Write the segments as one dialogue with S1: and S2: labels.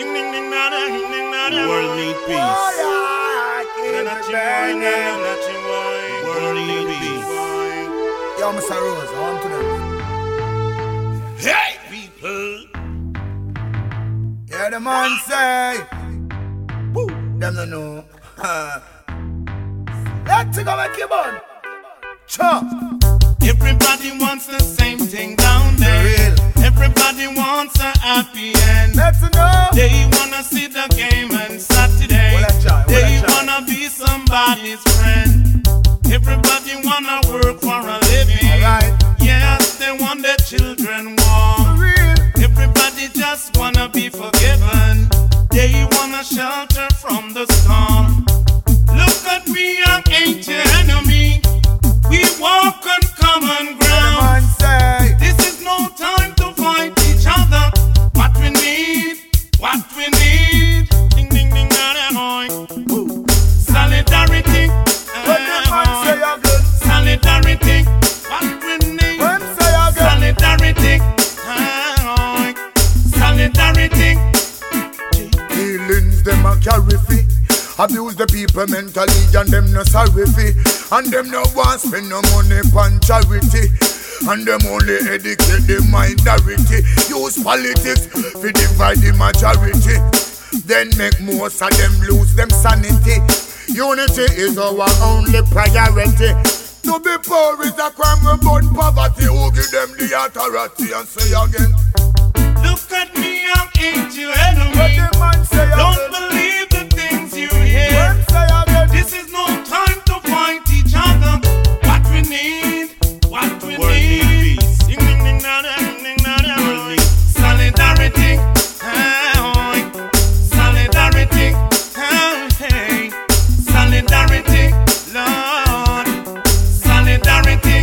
S1: World need peace. World need peace.
S2: Yo, Mr. Rose, I want to know.
S1: Hey, people.
S2: Yeah, the man say. Woo, them no know. Let's go make you burn. Chop.
S3: Everybody wants the same thing down there.
S2: Real.
S3: Everybody wants a happy end.
S2: Let's know.
S3: They wanna see the game on Saturday. They wanna be somebody's friend. Everybody wanna work for a living.
S2: Alright.
S3: Yes, they want their children warm.
S2: Real.
S3: Everybody just wanna be forgiven. They wanna shelter from the storm. Look at me, I ain't your enemy. We walk on common ground.
S2: Man say.
S3: This is no time to fight each other. What we need, ding ding ding da da boing. Solidarity,
S2: When the man say again.
S3: solidarity. What we need,
S2: When say again.
S3: solidarity, solidarity.
S2: Feelings them a carry fee. Abuse the people mentally and them no sorry fee. And them no want spend no money on charity. And them only educate the minority. Use politics to divide the majority. Then make most of them lose them sanity. Unity is our only priority. To be poor is a crime about poverty. Who give them the authority and say again?
S3: Look at me, I ain't your
S2: What
S3: enemy.
S2: the man say
S3: Don't
S2: again?
S3: believe the things you hear.
S2: When say again?
S3: This is no time to fight each other. What we need,
S1: World need peace.
S3: ding ding ding da da ding ding da da boing. Solidarity, hey, solidarity, hey, solidarity, Lord, solidarity.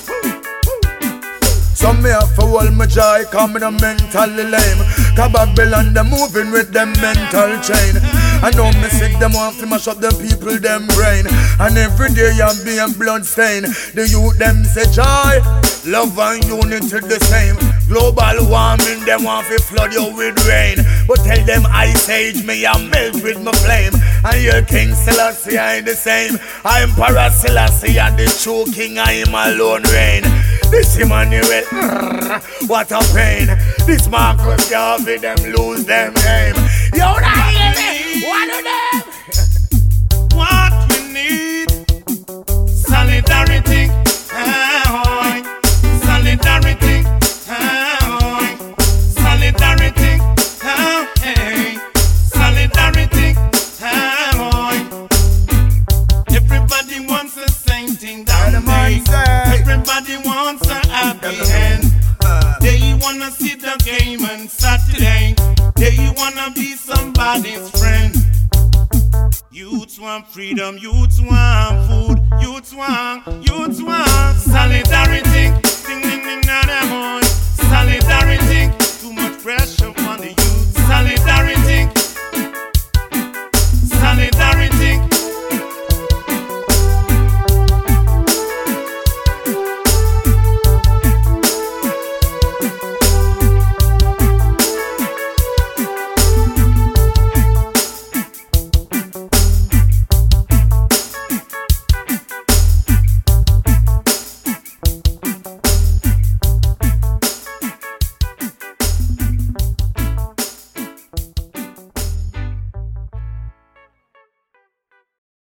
S2: Some me have to hold my joy, come in a mentally lame. Cause Babylon, they moving with them mental chain. I know me sick, them want to mash up them people, them brain. And every day I'm being blood stain. The youth, them say joy, love and unity the same. Global warming, them want to flood you with rain. But tell them Ice Age, me I melt with my flame. And your King Selassie, I ain't the same. I'm Emperor Selassie, and the true king, I am alone reign. This Emmanuel, what a pain. This Marcus Garvey, them lose them name. Yo, now hear me, one of them.
S3: What we need, solidarity, hey, solidarity, hey, solidarity, hey, solidarity, hey. Everybody wants the same thing down there. Everybody wants a happy end. They wanna see the game on Saturday. They wanna be somebody's friend. Youths want freedom, youths want food, youths want solidarity. Ding ding ding da da boy. Solidarity.